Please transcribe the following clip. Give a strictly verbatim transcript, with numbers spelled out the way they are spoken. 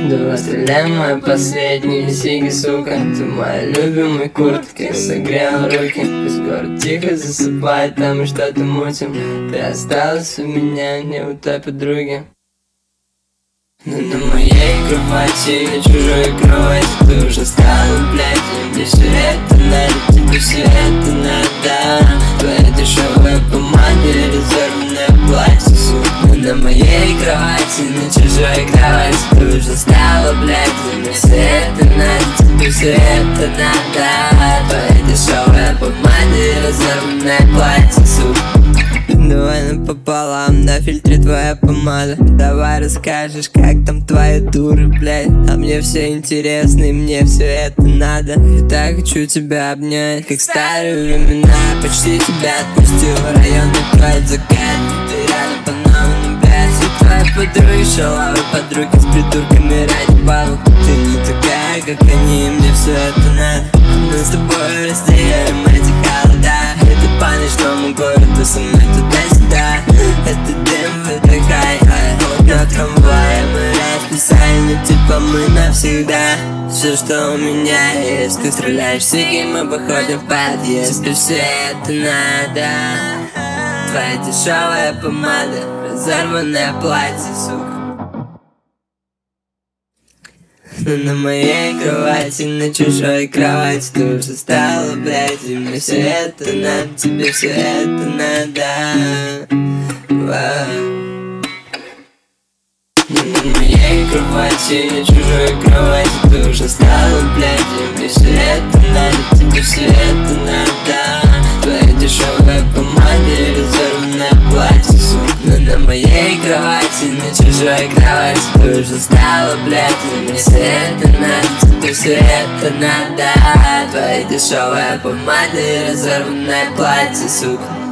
Давай стреляем мои последние сиги, сука. Ты в моей любимой куртке, согрел руки. Пусть город тихо засыпает, там мы что-то мутим. Ты осталась у меня, не у той подруги. Но на моей кровати, на чужой кровати ты уже стала, блядь. И мне все это надо, тебе все это надо. Твоя дешевая помада и разорванное платье, сука. Но на моей кровати, на чужой кровати ты уже стала, блядь. И мне все это надо, тебе все это надо. Твоя дешевая помада и разорванное платье, сука. Давай напополам, на фильтре твоя помада. Давай расскажешь, как там твоя дура, блядь. А мне все интересно и мне все это надо. Я так хочу тебя обнять, как старые времена. Почти тебя отпустил в районный твой закат. Ты рядом по-новому, блядь. Все твои подруги шалавы, подруги с придурками ради бабок. Ты не такая, как они, и мне все это надо. Мы с тобой разделим эти холода. Это по ночному городу со мной туда-сюда. Это дым, выдыхай, а вот на трамвае мы расписали, ну типа мы навсегда. Все, что у меня есть, ты стреляешь сиги, мы выходим в подъезд. Тебе все это надо. Твоя дешевая помада, разорванное платье, сука. Но на моей кровати, на чужой кровати ты уже стала, блядь. И мне все это надо, тебе все это надо. Вау. Но на моей кровати, на чужой кровати ты уже стала, блядь. И мне все это надо, тебе все это надо. Твоя дешевая помада и разорванное платье, сука. Но на моей кровати, на чужой кровати ты уже стала, блядь. И мне все это надо, тебе все это надо. Твоя дешевая помада и разорванное платье, сука.